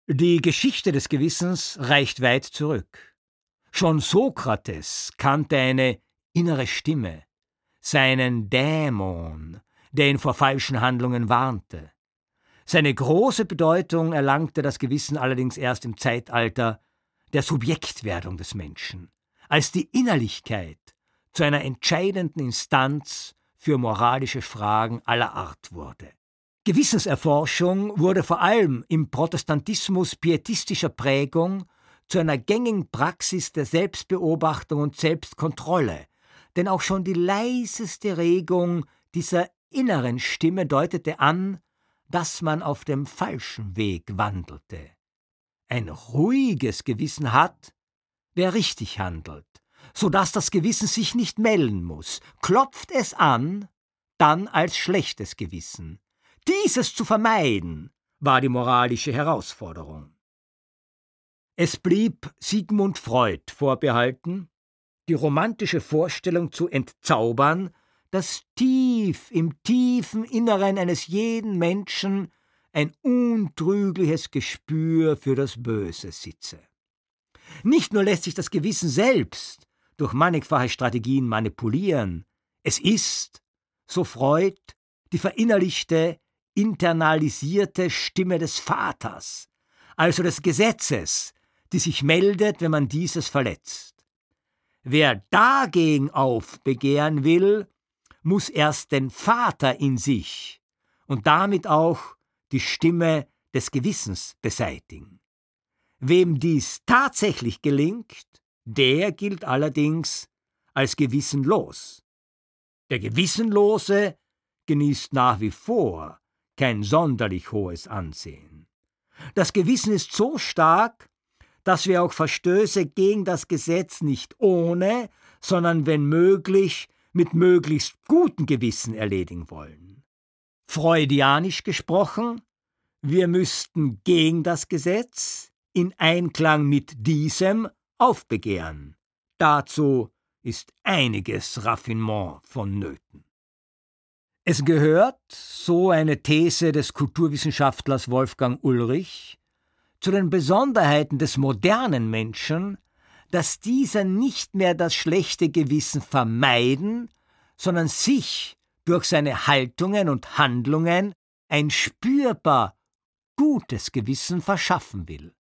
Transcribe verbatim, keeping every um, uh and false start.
Die Geschichte des Gewissens reicht weit zurück. Schon Sokrates kannte eine innere Stimme, seinen Dämon, der ihn vor falschen Handlungen warnte. Seine große Bedeutung erlangte das Gewissen allerdings erst im Zeitalter der Subjektwerdung des Menschen, als die Innerlichkeit zu einer entscheidenden Instanz für moralische Fragen aller Art wurde. Gewissenserforschung wurde vor allem im Protestantismus pietistischer Prägung zu einer gängigen Praxis der Selbstbeobachtung und Selbstkontrolle, denn auch schon die leiseste Regung dieser inneren Stimme deutete an, dass man auf dem falschen Weg wandelte. Ein ruhiges Gewissen hat, wer richtig handelt, so dass das Gewissen sich nicht melden muss. Klopft es an, dann als schlechtes Gewissen. Dieses zu vermeiden, war die moralische Herausforderung. Es blieb Sigmund Freud vorbehalten, die romantische Vorstellung zu entzaubern, dass tief im tiefen Inneren eines jeden Menschen ein untrügliches Gespür für das Böse sitze. Nicht nur lässt sich das Gewissen selbst durch mannigfache Strategien manipulieren, es ist, so Freud, die verinnerlichte, internalisierte Stimme des Vaters, also des Gesetzes, die sich meldet, wenn man dieses verletzt. Wer dagegen aufbegehren will, muss erst den Vater in sich und damit auch die Stimme des Gewissens beseitigen. Wem dies tatsächlich gelingt, der gilt allerdings als gewissenlos. Der Gewissenlose genießt nach wie vor kein sonderlich hohes Ansehen. Das Gewissen ist so stark, dass wir auch Verstöße gegen das Gesetz nicht ohne, sondern wenn möglich mit möglichst gutem Gewissen erledigen wollen. Freudianisch gesprochen, wir müssten gegen das Gesetz in Einklang mit diesem aufbegehren. Dazu ist einiges Raffinement vonnöten. Es gehört, so eine These des Kulturwissenschaftlers Wolfgang Ulrich, zu den Besonderheiten des modernen Menschen, dass dieser nicht mehr das schlechte Gewissen vermeiden, sondern sich durch seine Haltungen und Handlungen ein spürbar gutes Gewissen verschaffen will.